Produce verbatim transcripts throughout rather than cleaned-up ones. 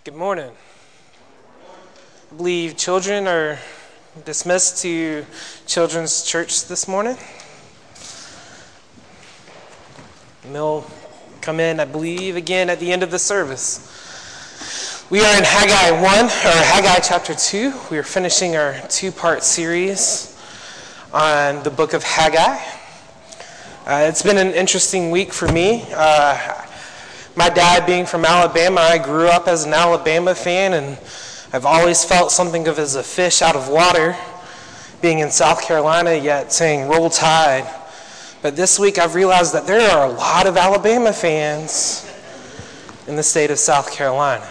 Good morning. I believe children are dismissed to Children's Church this morning. And they'll come in, I believe, again at the end of the service. We are in Haggai one, or Haggai chapter two. We are finishing our two-part series on the book of Haggai. Uh, it's been an interesting week for me. Uh, My dad being from Alabama, I grew up as an Alabama fan, and I've always felt something of as a fish out of water, being in South Carolina, yet saying roll tide. But this week I've realized that there are a lot of Alabama fans in the state of South Carolina.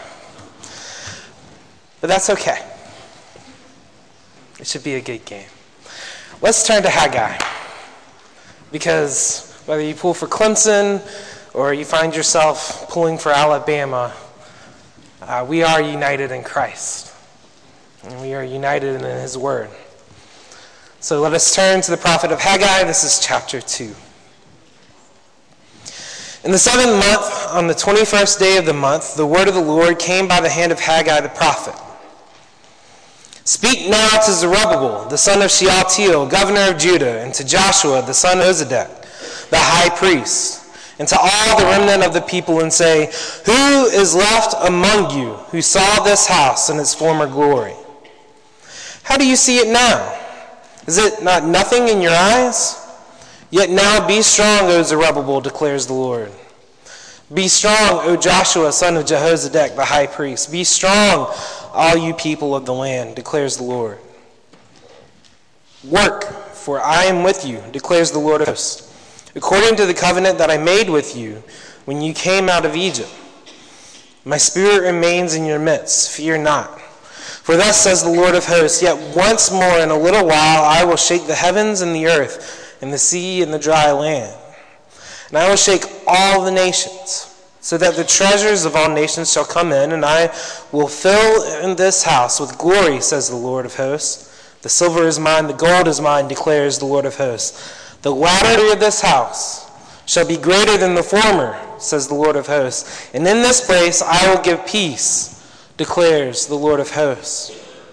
But that's okay. It should be a good game. Let's turn to Haggai, because whether you pull for Clemson or you find yourself pulling for Alabama, uh, we are united in Christ. And we are united in His Word. So let us turn to the prophet of Haggai. This is chapter two. In the seventh month, on the twenty-first day of the month, the word of the Lord came by the hand of Haggai the prophet. Speak now to Zerubbabel, the son of Shealtiel, governor of Judah, and to Joshua, the son of Jozadak, the high priest, and to all the remnant of the people, and say, who is left among you who saw this house in its former glory? How do you see it now? Is it not nothing in your eyes? Yet now be strong, O Zerubbabel, declares the Lord. Be strong, O Joshua, son of Jehozadak, the high priest. Be strong, all you people of the land, declares the Lord. Work, for I am with you, declares the Lord of hosts, according to the covenant that I made with you when you came out of Egypt. My spirit remains in your midst. Fear not. For thus says the Lord of hosts, yet once more in a little while I will shake the heavens and the earth and the sea and the dry land. And I will shake all the nations, so that the treasures of all nations shall come in, and I will fill in this house with glory, says the Lord of hosts. The silver is mine, the gold is mine, declares the Lord of hosts. The latter of this house shall be greater than the former, says the Lord of hosts. And in this place I will give peace, declares the Lord of hosts.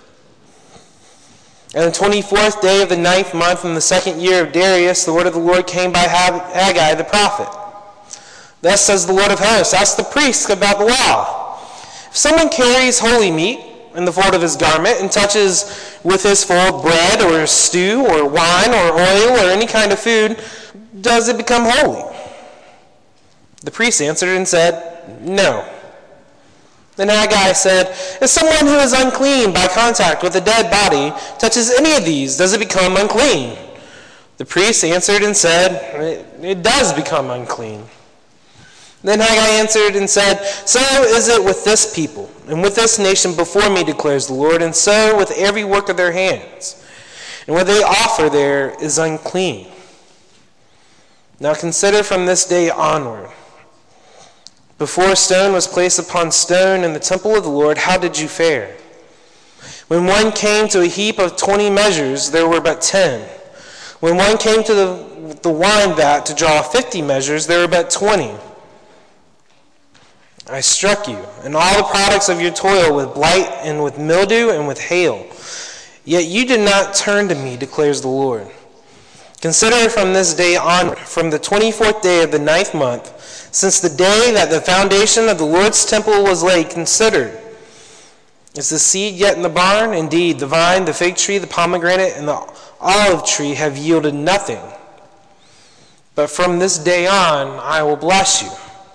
And the twenty-fourth day of the ninth month in the second year of Darius, the word of the Lord came by Haggai the prophet. Thus says the Lord of hosts, ask the priests about the law. If someone carries holy meat in the fold of his garment and touches with his fold bread or stew or wine or oil or any kind of food, does it become holy? The priest answered and said, no. Then Haggai said, if someone who is unclean by contact with a dead body touches any of these, does it become unclean? The priest answered and said, it, it does become unclean. Then Haggai answered and said, so is it with this people, and with this nation before me, declares the Lord, and so with every work of their hands. And what they offer there is unclean. Now consider from this day onward. Before stone was placed upon stone in the temple of the Lord, how did you fare? When one came to a heap of twenty measures, there were but ten. When one came to the, the wine vat to draw fifty measures, there were but twenty. I struck you, and all the products of your toil with blight and with mildew and with hail. Yet you did not turn to me, declares the Lord. Consider from this day on, from the twenty-fourth day of the ninth month, since the day that the foundation of the Lord's temple was laid, considered. Is the seed yet in the barn? Indeed, the vine, the fig tree, the pomegranate, and the olive tree have yielded nothing. But from this day on, I will bless you.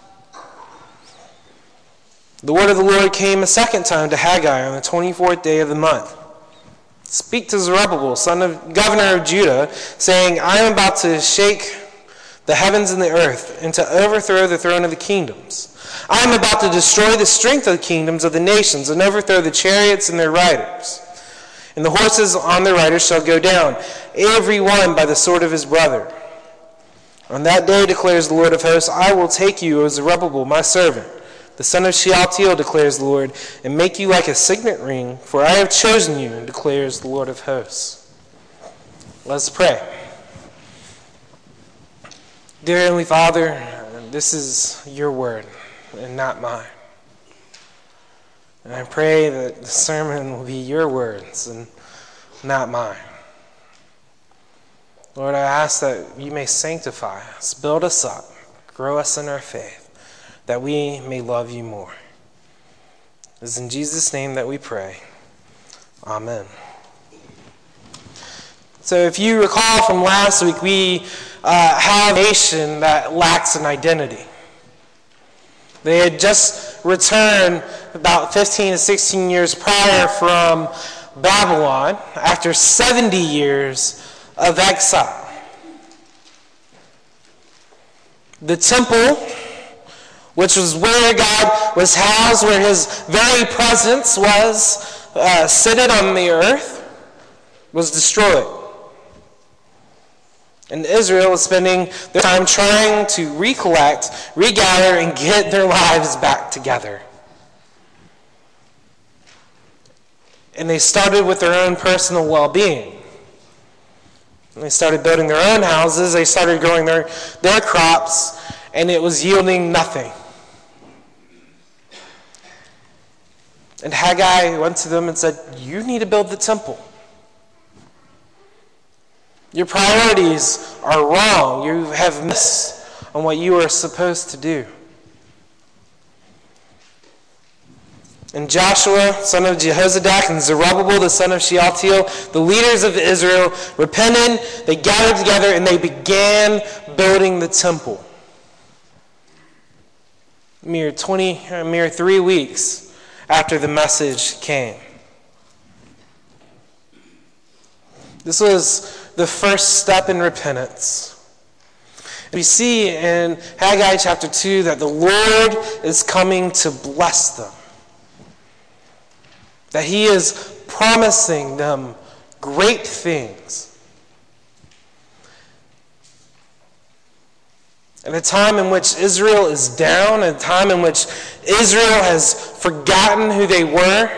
The word of the Lord came a second time to Haggai on the twenty-fourth day of the month. Speak to Zerubbabel, son of governor of Judah, saying, I am about to shake the heavens and the earth, and to overthrow the throne of the kingdoms. I am about to destroy the strength of the kingdoms of the nations, and overthrow the chariots and their riders. And the horses on their riders shall go down, every one by the sword of his brother. On that day, declares the Lord of hosts, I will take you, O Zerubbabel, my servant, the son of Shealtiel, declares the Lord, and make you like a signet ring, for I have chosen you, declares the Lord of hosts. Let's pray. Dear Heavenly Father, this is your word and not mine. And I pray that the sermon will be your words and not mine. Lord, I ask that you may sanctify us, build us up, grow us in our faith, that we may love you more. It's in Jesus' name that we pray. Amen. So if you recall from last week, we uh, have a nation that lacks an identity. They had just returned about fifteen to sixteen years prior from Babylon after seventy years of exile. The temple, which was where God was housed, where his very presence was uh, seated on the earth, was destroyed. And Israel was spending their time trying to recollect, regather, and get their lives back together. And they started with their own personal well-being. And they started building their own houses, they started growing their, their crops, and it was yielding nothing. And Haggai went to them and said, you need to build the temple. Your priorities are wrong. You have missed on what you are supposed to do. And Joshua, son of Jehozadak, and Zerubbabel, the son of Shealtiel, the leaders of Israel, repented, they gathered together, and they began building the temple. Mere twenty, mere three weeks after the message came. This was the first step in repentance. We see in Haggai chapter two that the Lord is coming to bless them. That he is promising them great things. At a time in which Israel is down, at a time in which Israel has forgotten who they were,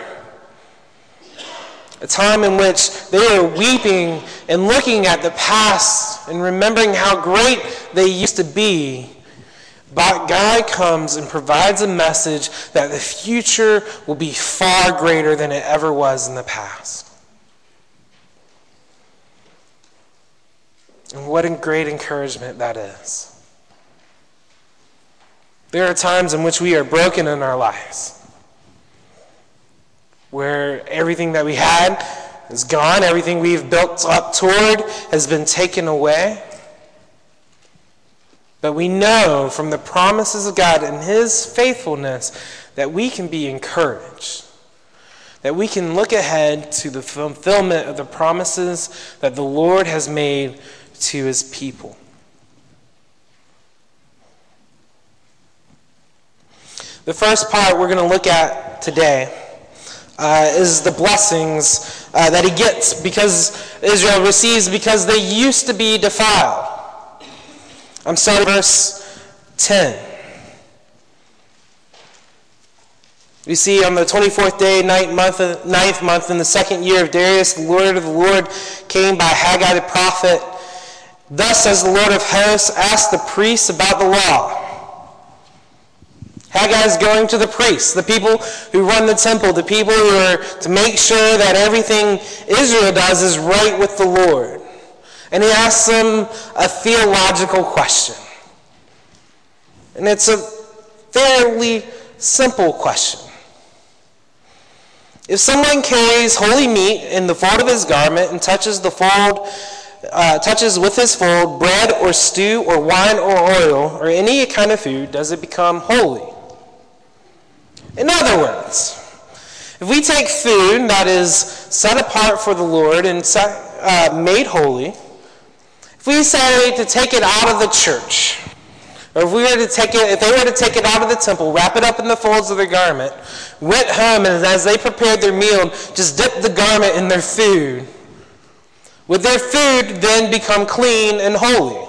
a time in which they are weeping and looking at the past and remembering how great they used to be, but God comes and provides a message that the future will be far greater than it ever was in the past. And what a great encouragement that is. There are times in which we are broken in our lives, where everything that we had is gone, everything we've built up toward has been taken away. But we know from the promises of God and his faithfulness that we can be encouraged, that we can look ahead to the fulfillment of the promises that the Lord has made to his people. The first part we're going to look at today uh, is the blessings uh, that he gets because Israel receives because they used to be defiled. I'm starting verse ten. We see on the twenty-fourth day, ninth month, ninth month, in the second year of Darius, the word of the Lord came by Haggai the prophet. Thus says the Lord of hosts, ask the priests about the law. Haggai is going to the priests, the people who run the temple, the people who are to make sure that everything Israel does is right with the Lord. And he asks them a theological question. And it's a fairly simple question. If someone carries holy meat in the fold of his garment and touches the fold, uh, touches with his fold bread or stew or wine or oil or any kind of food, does it become holy? In other words, if we take food that is set apart for the Lord and set, uh, made holy, if we say to take it out of the church, or if we were to take it, if they were to take it out of the temple, wrap it up in the folds of their garment, went home, and as they prepared their meal, just dipped the garment in their food, would their food then become clean and holy?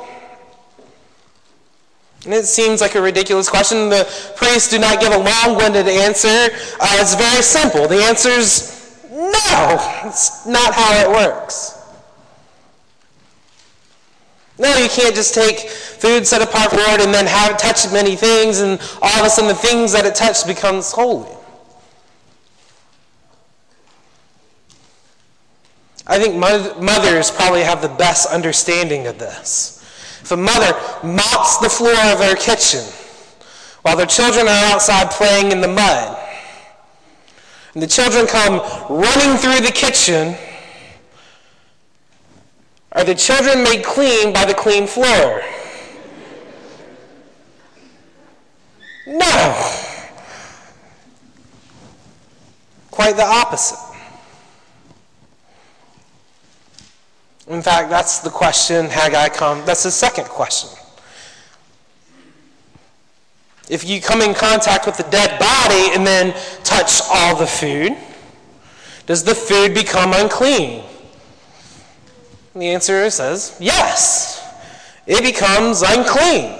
And it seems like a ridiculous question. The priests do not give a long-winded answer. Uh, it's very simple. The answer is no. It's not how it works. No, you can't just take food set apart for the Lord and then have it touch many things, and all of a sudden the things that it touched becomes holy. I think mothers probably have the best understanding of this. If a mother mops the floor of their kitchen while their children are outside playing in the mud, and the children come running through the kitchen, are the children made clean by the clean floor? No. Quite the opposite. In fact, that's the question Haggai comes, that's the second question. If you come in contact with the dead body and then touch all the food, does the food become unclean? And the answer says, yes, it becomes unclean.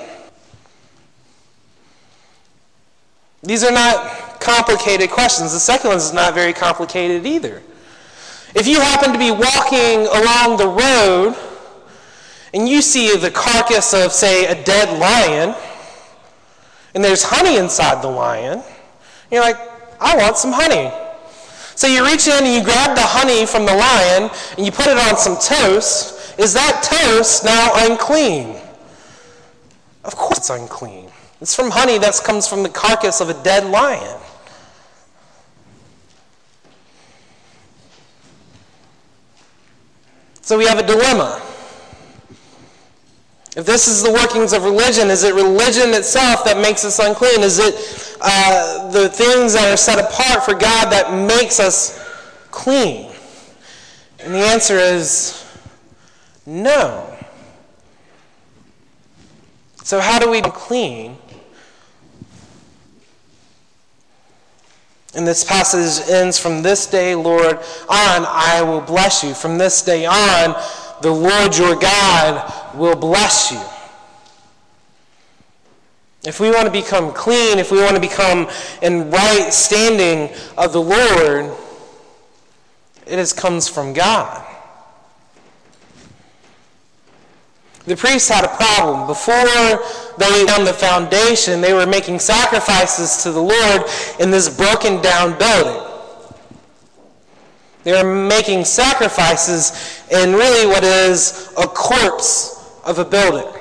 These are not complicated questions. The second one is not very complicated either. If you happen to be walking along the road and you see the carcass of, say, a dead lion, and there's honey inside the lion, you're like, I want some honey. So you reach in and you grab the honey from the lion and you put it on some toast. Is that toast now unclean? Of course it's unclean. It's from honey that comes from the carcass of a dead lion. So we have a dilemma. If this is the workings of religion, is it religion itself that makes us unclean? Is it uh, the things that are set apart for God that makes us clean? And the answer is no. So how do we become clean? And this passage ends, from this day, Lord, on I will bless you. From this day on, the Lord your God will bless you. If we want to become clean, if we want to become in right standing of the Lord, it is, comes from God. The priests had a problem. Before they laid down the foundation, they were making sacrifices to the Lord in this broken down building. They were making sacrifices in really what is a corpse of a building,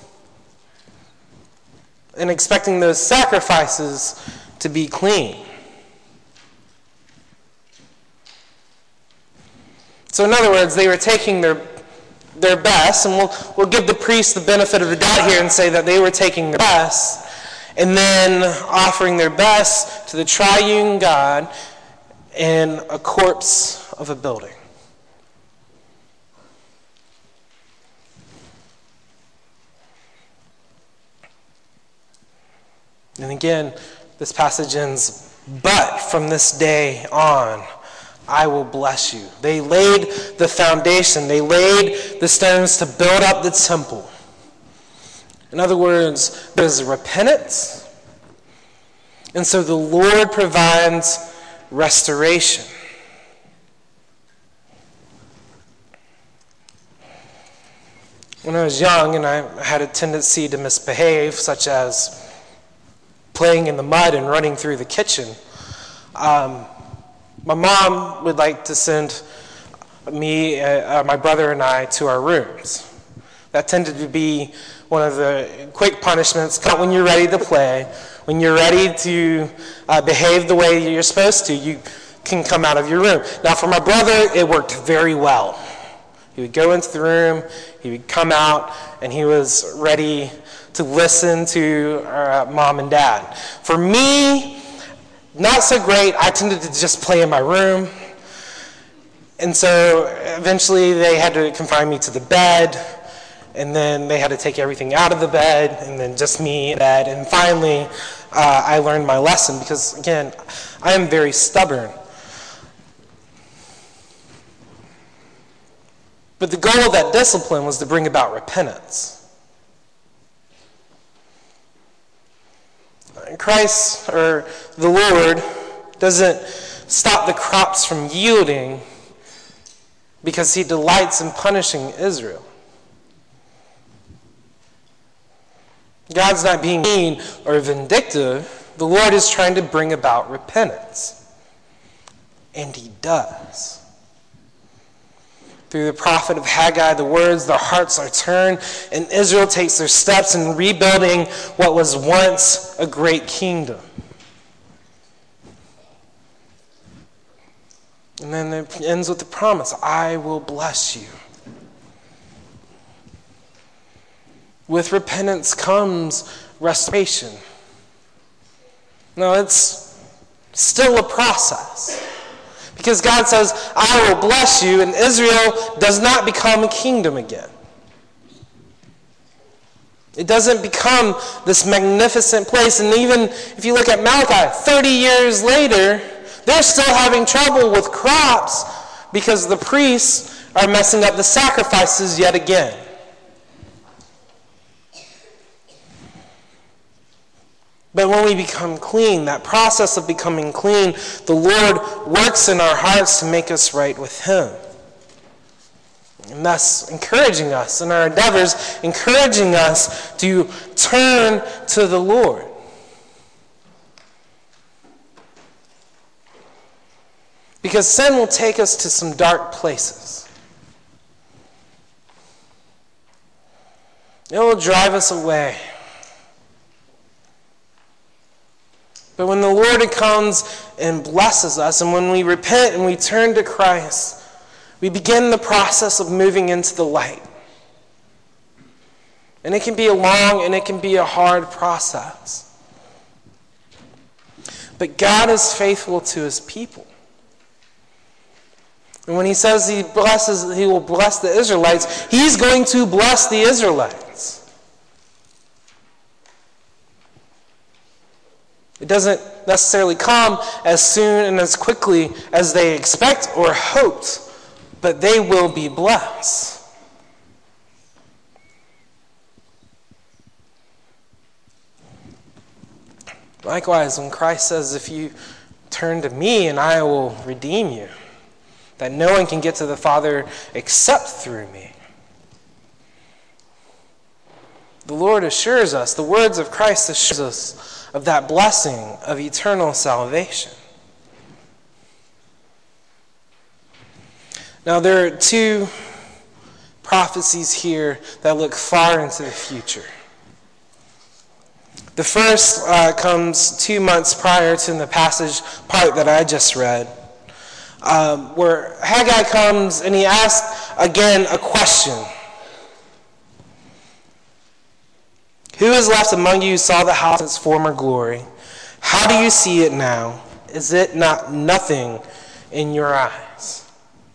and expecting those sacrifices to be clean. So in other words, they were taking their their best, and we'll, we'll give the priests the benefit of the doubt here and say that they were taking their best, and then offering their best to the triune God in a corpse of a building. And again, this passage ends, but from this day on, I will bless you. They laid the foundation. They laid the stones to build up the temple. In other words, there's repentance. And so the Lord provides restoration. When I was young and I had a tendency to misbehave, such as playing in the mud and running through the kitchen, um, my mom would like to send me, uh, my brother and I, to our rooms. That tended to be one of the quick punishments. When you're ready to play, when you're ready to uh, behave the way you're supposed to, you can come out of your room. Now, for my brother, it worked very well. He would go into the room, he would come out, and he was ready to listen to our mom and dad. For me, not so great. I tended to just play in my room. And so eventually they had to confine me to the bed, and then they had to take everything out of the bed, and then just me in bed. And finally, uh, I learned my lesson because, again, I am very stubborn. But the goal of that discipline was to bring about repentance. Christ, or the Lord, doesn't stop the crops from yielding because he delights in punishing Israel. God's not being mean or vindictive. The Lord is trying to bring about repentance. And he does. Through the prophet of Haggai, the words, their hearts are turned, and Israel takes their steps in rebuilding what was once a great kingdom. And then it ends with the promise, I will bless you. With repentance comes restoration. No, it's still a process. Because God says, I will bless you, and Israel does not become a kingdom again. It doesn't become this magnificent place. And even if you look at Malachi, thirty years later, they're still having trouble with crops because the priests are messing up the sacrifices yet again. But when we become clean, that process of becoming clean, the Lord works in our hearts to make us right with Him. And thus encouraging us in our endeavors, encouraging us to turn to the Lord. Because sin will take us to some dark places. It will drive us away. But when the Lord comes and blesses us, and when we repent and we turn to Christ, we begin the process of moving into the light. And it can be a long and it can be a hard process. But God is faithful to His people. And when He says He blesses, He will bless the Israelites, He's going to bless the Israelites. It doesn't necessarily come as soon and as quickly as they expect or hoped, but they will be blessed. Likewise, when Christ says, if you turn to me and I will redeem you, that no one can get to the Father except through me. The Lord assures us, the words of Christ assures us of that blessing of eternal salvation. Now there are two prophecies here that look far into the future. The first uh, comes two months prior to the passage part that I just read, um, where Haggai comes and he asks again a question. Who is left among you who saw the house in its former glory? How do you see it now? Is it not nothing in your eyes?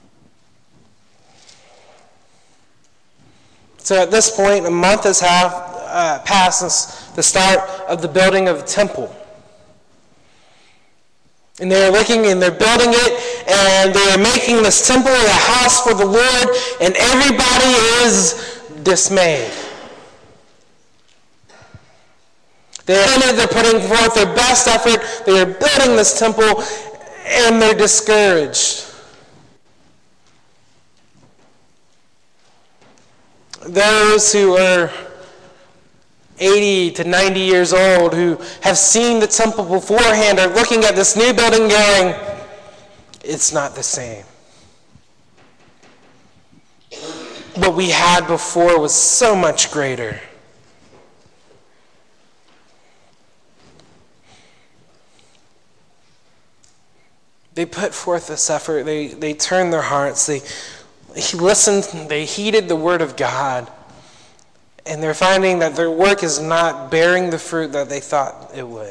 So at this point, a month has half, uh, passed since the start of the building of the temple. And they're looking and they're building it, and they're making this temple a house for the Lord, and everybody is dismayed. They're, they're putting forth their best effort. They're building this temple, and they're discouraged. Those who are eighty to ninety years old, who have seen the temple beforehand, are looking at this new building going, it's not the same. What we had before was so much greater. They put forth this effort. They, they turned their hearts. They, they listened. They heeded the word of God. And they're finding that their work is not bearing the fruit that they thought it would.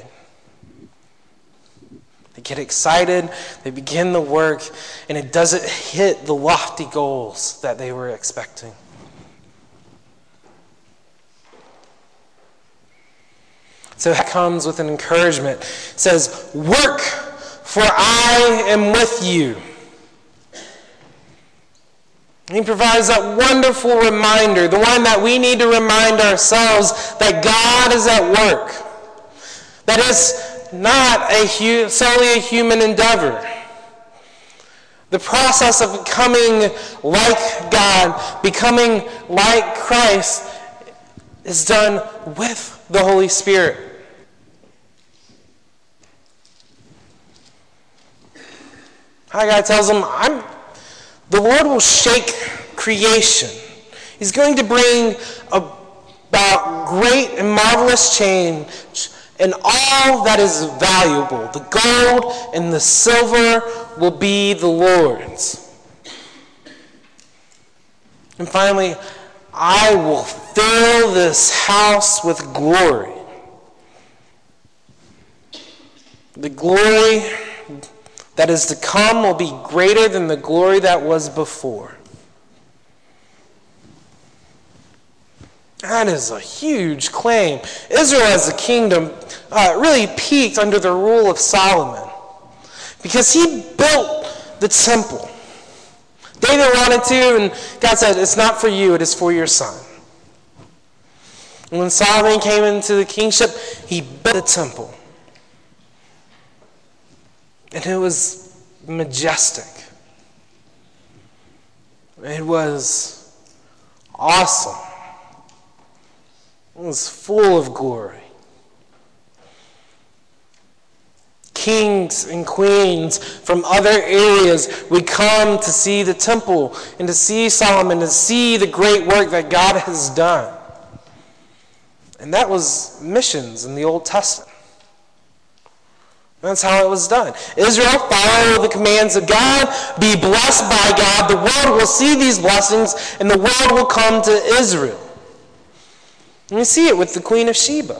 They get excited. They begin the work. And it doesn't hit the lofty goals that they were expecting. So that comes with an encouragement. It says, work, for I am with you. And he provides that wonderful reminder, the one that we need to remind ourselves that God is at work. That is not a hu- solely a human endeavor. The process of becoming like God, becoming like Christ, is done with the Holy Spirit. Haggai tells him, I'm, the Lord will shake creation. He's going to bring about great and marvelous change in all that is valuable. The gold and the silver will be the Lord's. And finally, I will fill this house with glory. The glory that is to come will be greater than the glory that was before. That is a huge claim. Israel as a kingdom uh, really peaked under the rule of Solomon because he built the temple. David wanted to, and God said, it's not for you, it is for your son. And when Solomon came into the kingship, he built the temple. And it was majestic. It was awesome. It was full of glory. Kings and queens from other areas would come to see the temple and to see Solomon, to see the great work that God has done. And that was missions in the Old Testament. That's how it was done. Israel, follow the commands of God, be blessed by God. The world will see these blessings, and the world will come to Israel. And we see it with the Queen of Sheba.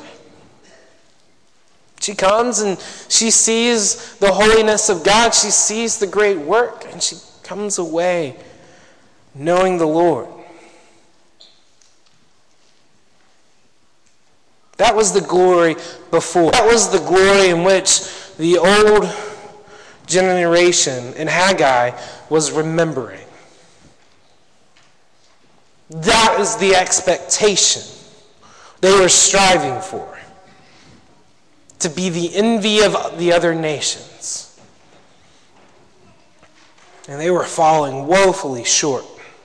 She comes and she sees the holiness of God. She sees the great work, and she comes away knowing the Lord. That was the glory before. That was the glory in which the old generation in Haggai was remembering. That is the expectation they were striving for. To be the envy of the other nations. And they were falling woefully short.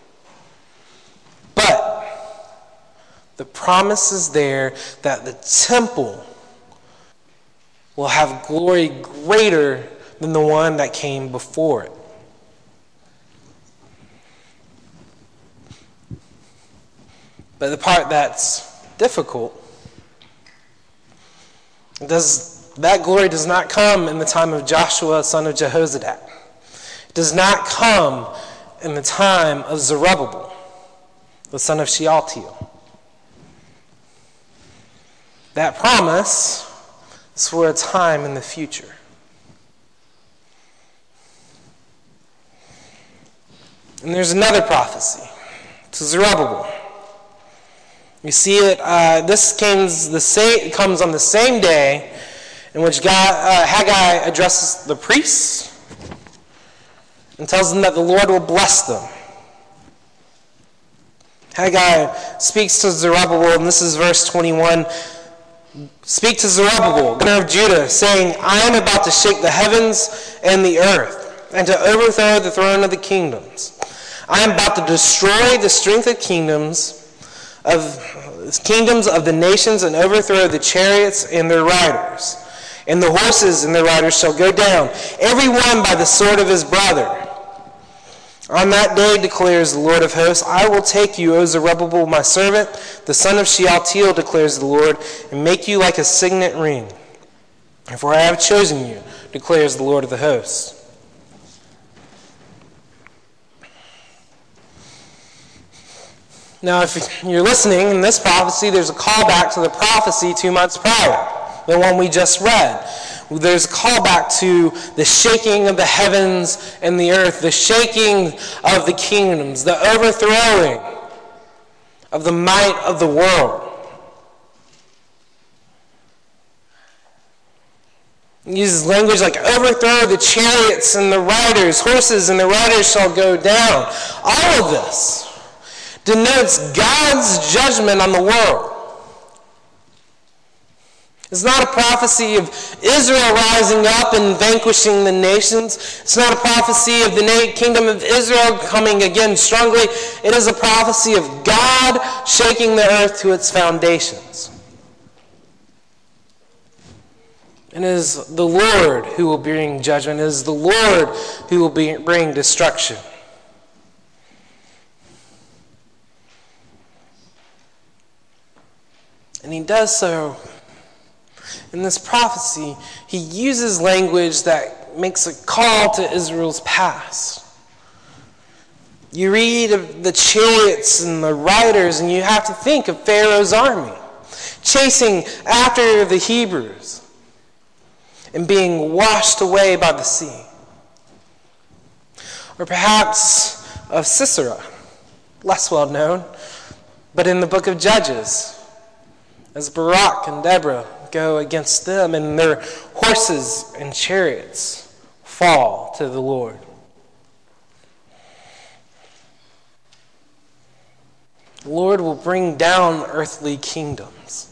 But the promise is there that the temple will have glory greater than the one that came before it. But the part that's difficult, does that glory does not come in the time of Joshua, son of Jehozadak. It does not come in the time of Zerubbabel, the son of Shealtiel. That promise is for a time in the future. And there's another prophecy to Zerubbabel. You see it, uh, this comes, the same, comes on the same day in which God, uh, Haggai addresses the priests and tells them that the Lord will bless them. Haggai speaks to Zerubbabel, and this is verse twenty-one. Speak to Zerubbabel, governor of Judah, saying, I am about to shake the heavens and the earth, and to overthrow the throne of the kingdoms. I am about to destroy the strength of kingdoms, of kingdoms of the nations, and overthrow the chariots and their riders. And the horses and their riders shall go down, every one by the sword of his brother. On that day, declares the Lord of hosts, I will take you, O Zerubbabel, my servant, the son of Shealtiel, declares the Lord, and make you like a signet ring. For I have chosen you, declares the Lord of the hosts. Now, if you're listening in this prophecy, there's a callback to the prophecy two months prior, the one we just read. There's a callback to the shaking of the heavens and the earth, the shaking of the kingdoms, the overthrowing of the might of the world. He uses language like overthrow the chariots and the riders, horses and the riders shall go down. All of this denotes God's judgment on the world. It's not a prophecy of Israel rising up and vanquishing the nations. It's not a prophecy of the kingdom of Israel coming again strongly. It is a prophecy of God shaking the earth to its foundations. It is the Lord who will bring judgment. It is the Lord who will be, bring destruction. And he does so. In this prophecy, he uses language that makes a call to Israel's past. You read of the chariots and the riders, and you have to think of Pharaoh's army chasing after the Hebrews and being washed away by the sea. Or perhaps of Sisera, less well known, but in the book of Judges, as Barak and Deborah go against them and their horses and chariots fall to the Lord. The Lord will bring down earthly kingdoms.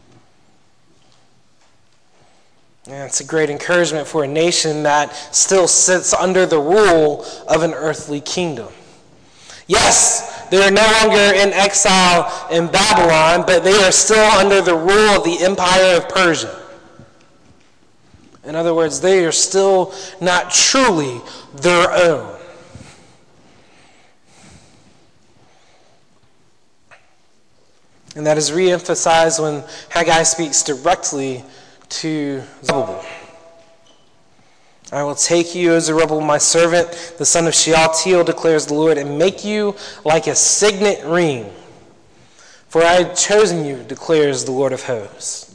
And it's a great encouragement for a nation that still sits under the rule of an earthly kingdom. Yes, they are no longer in exile in Babylon, but they are still under the rule of the empire of Persia. In other words, they are still not truly their own. And that is re-emphasized when Haggai speaks directly to Zerubbabel. I will take you, O Zerubbabel, my servant, the son of Shealtiel, declares the Lord, and make you like a signet ring. For I have chosen you, declares the Lord of hosts.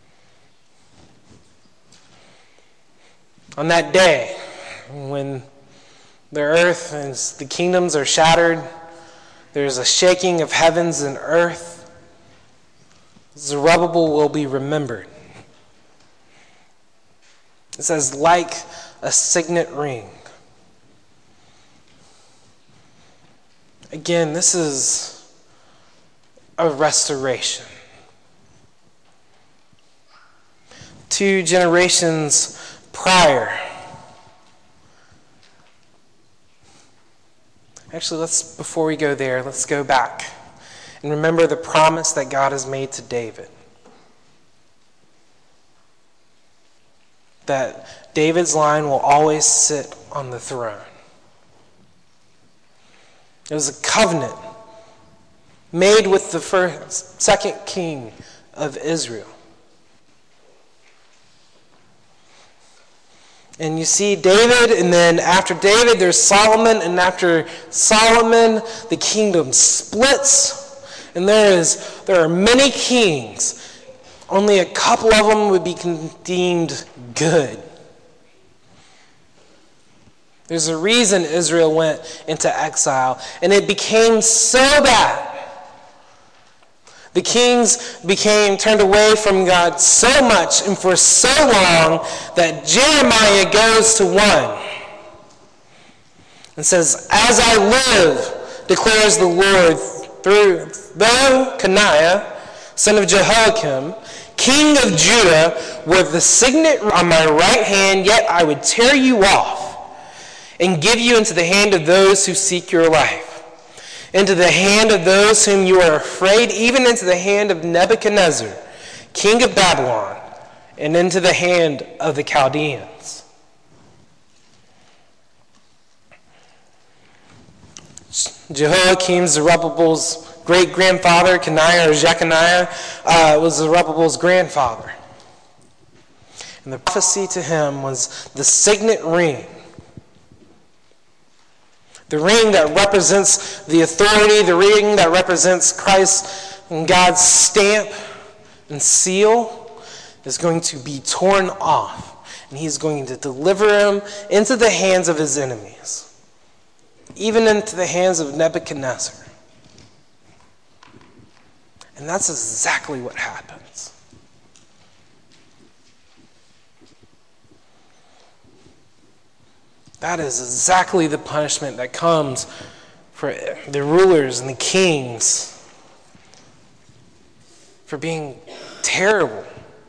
On that day, when the earth and the kingdoms are shattered, there's a shaking of heavens and earth, Zerubbabel will be remembered. It says, like a signet ring. Again, this is a restoration. Two generations prior. Actually, let's, before we go there, let's go back and remember the promise that God has made to David. That David's line will always sit on the throne. It was a covenant made with the first, second king of Israel. And you see David, and then after David there's Solomon, and after Solomon the kingdom splits, and there is there are many kings. Only a couple of them would be deemed good. There's a reason Israel went into exile, and it became so bad. The kings became turned away from God so much and for so long that Jeremiah goes to one and says, "As I live, declares the Lord, through though Coniah, son of Jehoiakim, king of Judah, with the signet on my right hand, yet I would tear you off and give you into the hand of those who seek your life, into the hand of those whom you are afraid, even into the hand of Nebuchadnezzar, king of Babylon, and into the hand of the Chaldeans." Jehoiakim, Zerubbabel's great-grandfather, Coniah or Jeconiah, uh, was Zerubbabel's grandfather. And the prophecy to him was the signet ring. The ring that represents the authority, the ring that represents Christ and God's stamp and seal is going to be torn off. And he's going to deliver him into the hands of his enemies, even into the hands of Nebuchadnezzar. And that's exactly what happens. That is exactly the punishment that comes for the rulers and the kings for being terrible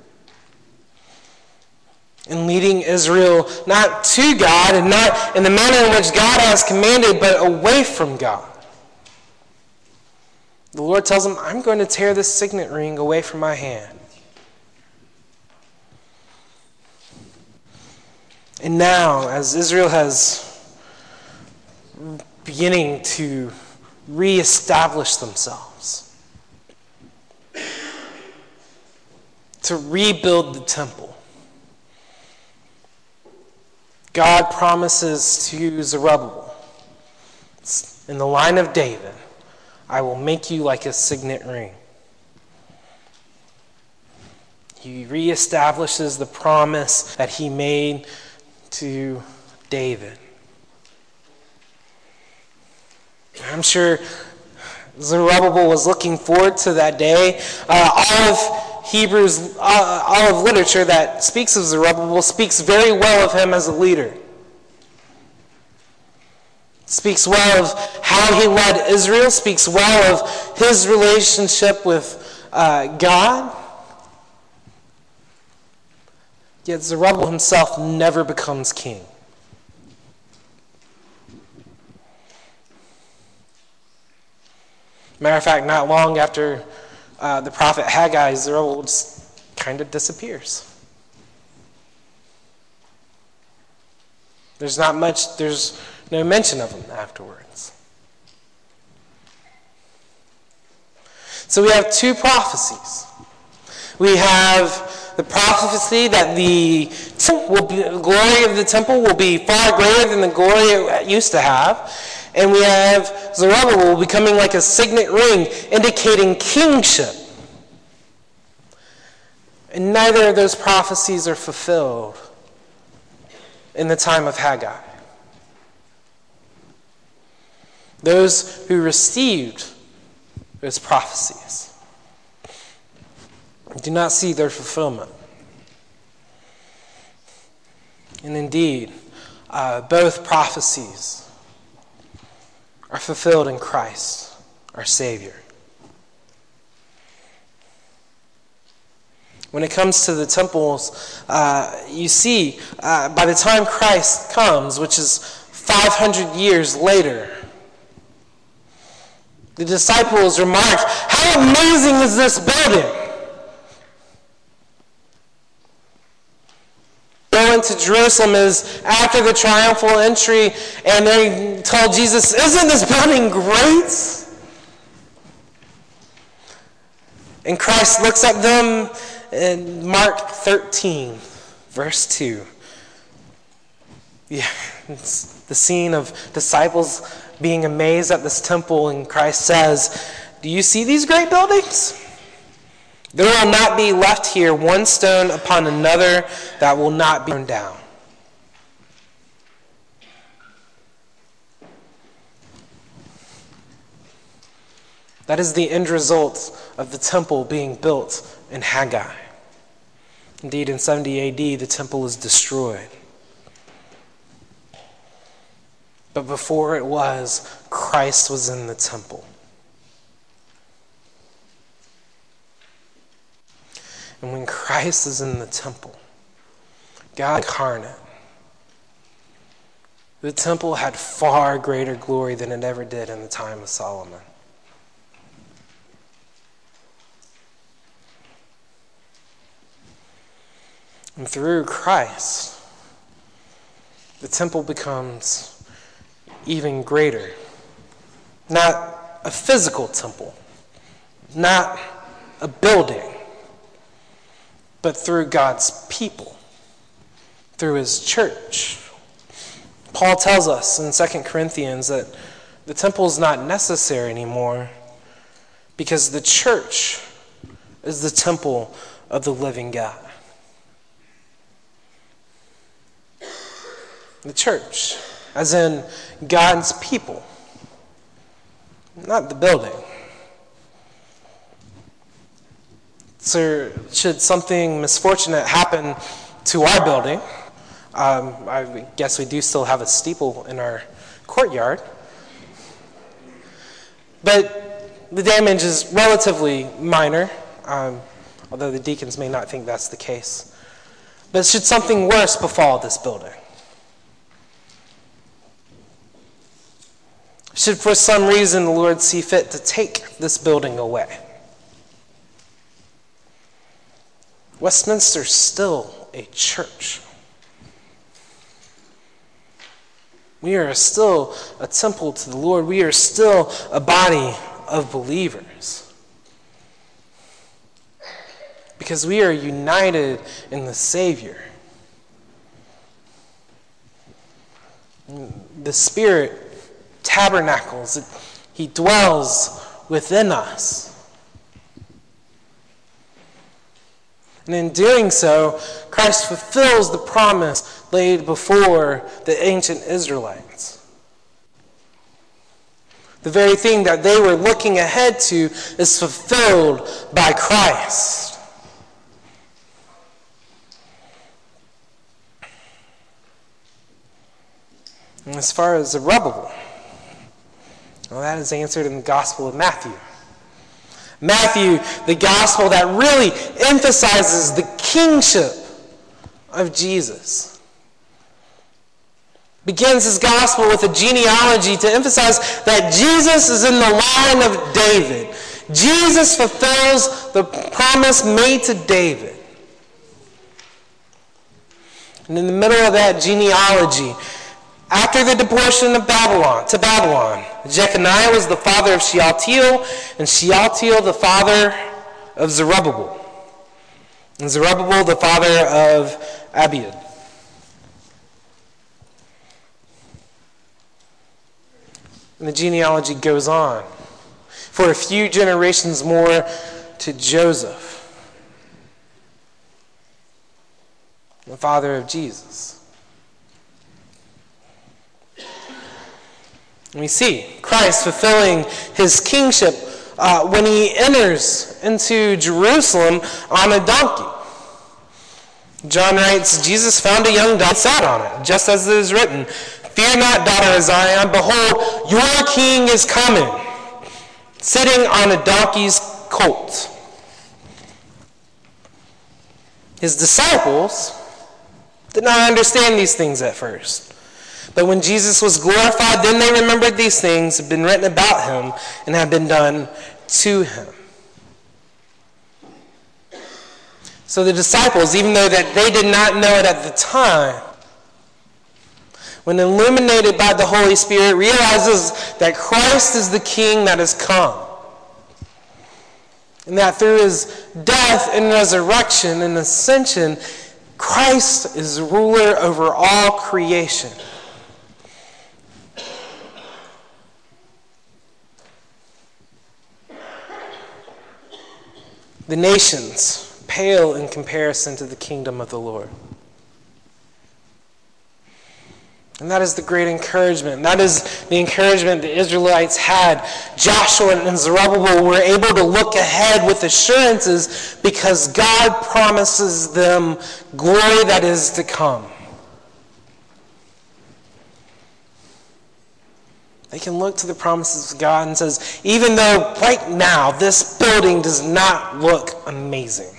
and leading Israel not to God and not in the manner in which God has commanded, but away from God. The Lord tells him, "I'm going to tear this signet ring away from my hand." And now, as Israel has beginning to reestablish themselves, to rebuild the temple. God promises to Zerubbabel, in the line of David, I will make you like a signet ring. He reestablishes the promise that he made to David. I'm sure Zerubbabel was looking forward to that day. Uh, all of Hebrews, uh, all of literature that speaks of Zerubbabel speaks very well of him as a leader. Speaks well of how he led Israel, speaks well of his relationship with uh, God. Yet Zerubbabel himself never becomes king. Matter of fact, not long after uh, the prophet Haggai, Zerubbabel just kind of disappears. There's not much, there's no mention of him afterwards. So we have two prophecies. We have the prophecy that the temple will be, the glory of the temple will be far greater than the glory it used to have. And we have Zerubbabel becoming like a signet ring, indicating kingship. And neither of those prophecies are fulfilled in the time of Haggai. Those who received those prophecies do not see their fulfillment. And indeed, uh, both prophecies are fulfilled in Christ, our Savior. When it comes to the temples, uh, you see, uh, by the time Christ comes, which is five hundred years later, the disciples remark, how amazing is this building? Going to Jerusalem is after the triumphal entry, and they tell Jesus, isn't this building great? And Christ looks at them in Mark thirteen, verse two. Yeah, it's the scene of disciples being amazed at this temple, and Christ says, do you see these great buildings? There will not be left here one stone upon another that will not be thrown down. That is the end result of the temple being built in Haggai. Indeed, in seventy A D, the temple is destroyed. But before it was, Christ was in the temple. And when Christ is in the temple, God incarnate, the temple had far greater glory than it ever did in the time of Solomon. And through Christ, the temple becomes even greater. Not a physical temple, not a building, but through God's people, through his church. Paul tells us in Second Corinthians that the temple is not necessary anymore because the church is the temple of the living God. The church, as in God's people, not the building. So should something misfortunate happen to our building, um, I guess we do still have a steeple in our courtyard, but the damage is relatively minor, um, although the deacons may not think that's the case. But should something worse befall this building? Should for some reason the Lord see fit to take this building away, Westminster is still a church. We are still a temple to the Lord. We are still a body of believers. because we are united in the Savior. The Spirit tabernacles. He dwells within us. And in doing so, Christ fulfills the promise laid before the ancient Israelites. The very thing that they were looking ahead to is fulfilled by Christ. And as far as Zerubbabel, well, that is answered in the Gospel of Matthew. Matthew, the gospel that really emphasizes the kingship of Jesus, begins his gospel with a genealogy to emphasize that Jesus is in the line of David. Jesus fulfills the promise made to David. And in the middle of that genealogy, after the deportation of Babylon to Babylon, Jeconiah was the father of Shealtiel, and Shealtiel the father of Zerubbabel, and Zerubbabel the father of Abiud. And the genealogy goes on for a few generations more to Joseph, the father of Jesus. And we see Christ fulfilling his kingship uh, when he enters into Jerusalem on a donkey. John writes, Jesus found a young donkey and sat on it, just as it is written, "Fear not, daughter of Zion, behold, your king is coming, sitting on a donkey's colt." His disciples did not understand these things at first. But when Jesus was glorified, then they remembered these things had been written about him and had been done to him. So the disciples, even though that they did not know it at the time, when illuminated by the Holy Spirit, realizes that Christ is the King that has come. And that through his death and resurrection and ascension, Christ is ruler over all creation. The nations pale in comparison to the kingdom of the Lord. And that is the great encouragement. That is the encouragement the Israelites had. Joshua and Zerubbabel were able to look ahead with assurances because God promises them glory that is to come. They can look to the promises of God and says, even though right now this building does not look amazing,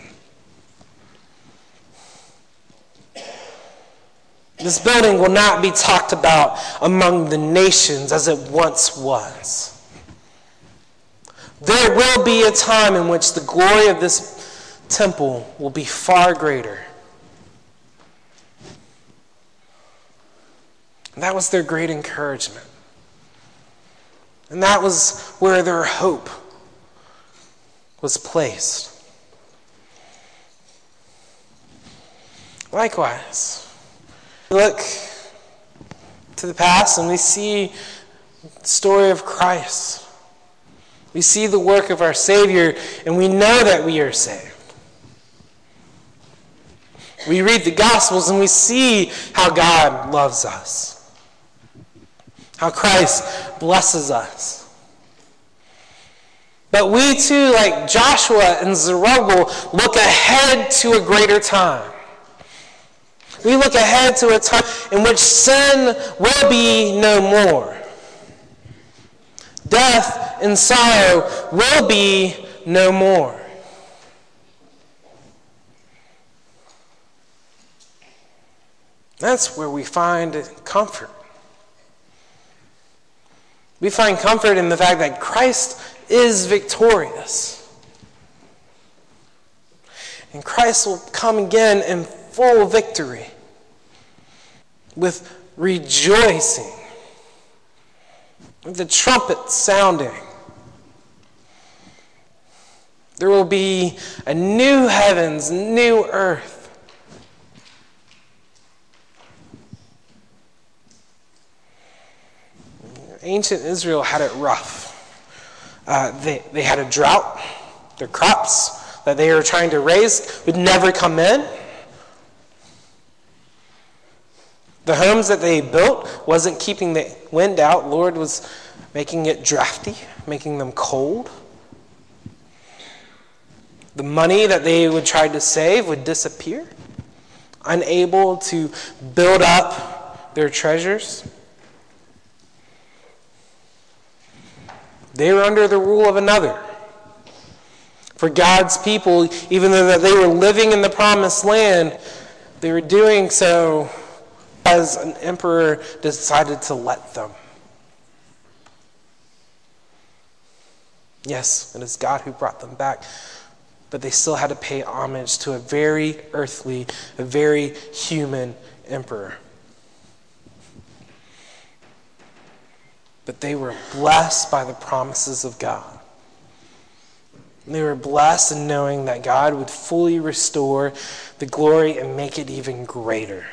this building will not be talked about among the nations as it once was. There will be a time in which the glory of this temple will be far greater. And that was their great encouragement. And that was where their hope was placed. Likewise, we look to the past and we see the story of Christ. We see the work of our Savior, and we know that we are saved. We read the Gospels and we see how God loves us. How Christ blesses us. But we too, like Joshua and Zerubbabel, look ahead to a greater time. We look ahead to a time in which sin will be no more. Death and sorrow will be no more. That's where we find comfort. We find comfort in the fact that Christ is victorious. And Christ will come again in full victory, with rejoicing, with the trumpet sounding. There will be a new heavens, new earth. Ancient Israel had it rough. Uh, they, they had a drought. Their crops that they were trying to raise would never come in. The homes that they built wasn't keeping the wind out. Lord was making it drafty, making them cold. The money that they would try to save would disappear, unable to build up their treasures. They were under the rule of another. For God's people, even though they were living in the promised land, they were doing so as an emperor decided to let them. Yes, it is God who brought them back, but they still had to pay homage to a very earthly, a very human emperor. But they were blessed by the promises of God. They were blessed in knowing that God would fully restore the glory and make it even greater.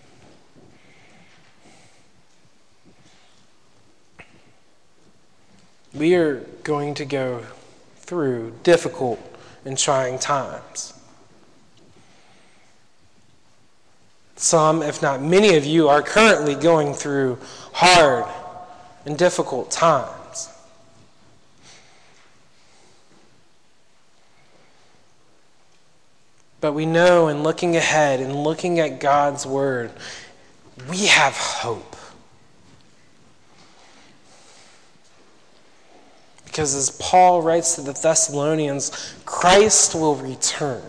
We are going to go through difficult and trying times. Some, if not many of you, are currently going through hard and difficult times. But we know in looking ahead and looking at God's word, we have hope. Because as Paul writes to the Thessalonians, Christ will return.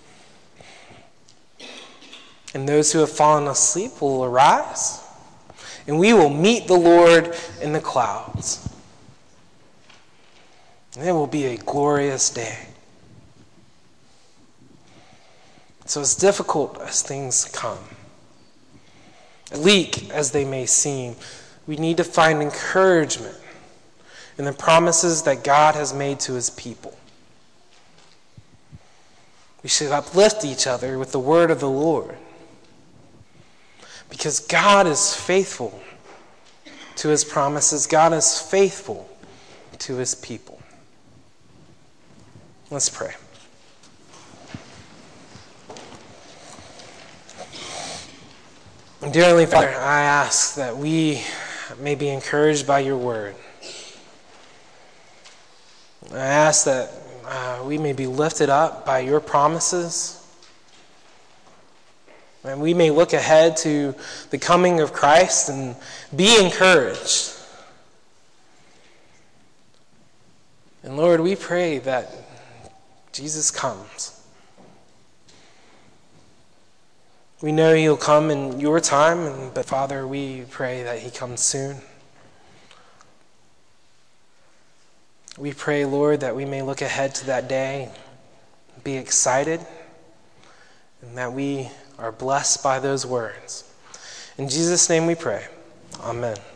And those who have fallen asleep will arise. And we will meet the Lord in the clouds. And it will be a glorious day. So as difficult as things come, bleak as they may seem, we need to find encouragement in the promises that God has made to his people. We should uplift each other with the word of the Lord. Because God is faithful to his promises. God is faithful to his people. Let's pray. Dear Heavenly Father, I ask that we may be encouraged by your word. I ask that uh, we may be lifted up by your promises. And we may look ahead to the coming of Christ and be encouraged. And Lord, we pray that Jesus comes. We know he'll come in your time, but Father, we pray that he comes soon. We pray, Lord, that we may look ahead to that day, be excited, and that we are blessed by those words. In Jesus' name we pray. Amen.